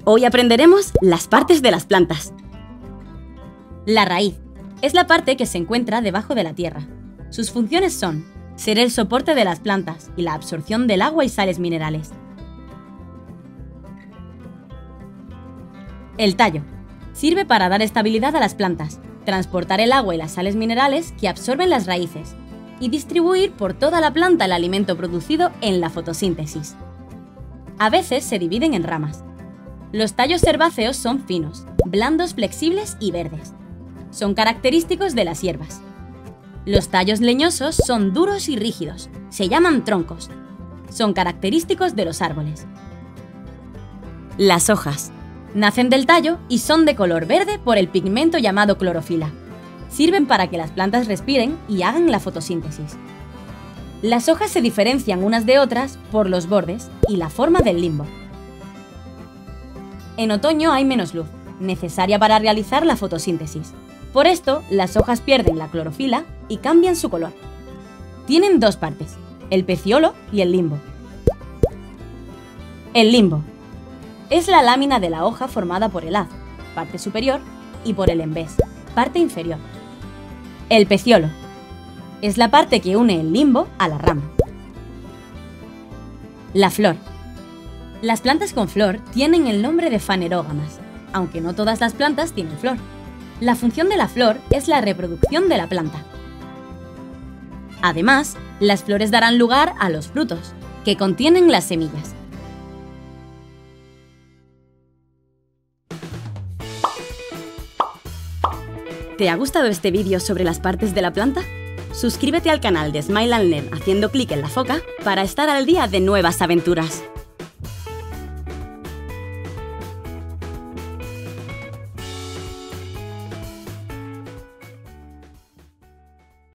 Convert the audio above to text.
Hoy aprenderemos las partes de las plantas. La raíz es la parte que se encuentra debajo de la tierra. Sus funciones son ser el soporte de las plantas y la absorción del agua y sales minerales. El tallo sirve para dar estabilidad a las plantas, transportar el agua y las sales minerales que absorben las raíces y distribuir por toda la planta el alimento producido en la fotosíntesis. A veces se dividen en ramas. Los tallos herbáceos son finos, blandos, flexibles y verdes. Son característicos de las hierbas. Los tallos leñosos son duros y rígidos, se llaman troncos. Son característicos de los árboles. Las hojas nacen del tallo y son de color verde por el pigmento llamado clorofila. Sirven para que las plantas respiren y hagan la fotosíntesis. Las hojas se diferencian unas de otras por los bordes y la forma del limbo. En otoño hay menos luz, necesaria para realizar la fotosíntesis. Por esto, las hojas pierden la clorofila y cambian su color. Tienen dos partes, el peciolo y el limbo. El limbo es la lámina de la hoja formada por el haz, parte superior, y por el embés, parte inferior. El peciolo es la parte que une el limbo a la rama. La flor. Las plantas con flor tienen el nombre de fanerógamas, aunque no todas las plantas tienen flor. La función de la flor es la reproducción de la planta. Además, las flores darán lugar a los frutos, que contienen las semillas. ¿Te ha gustado este vídeo sobre las partes de la planta? Suscríbete al canal de Smile and Learn haciendo clic en la foca para estar al día de nuevas aventuras.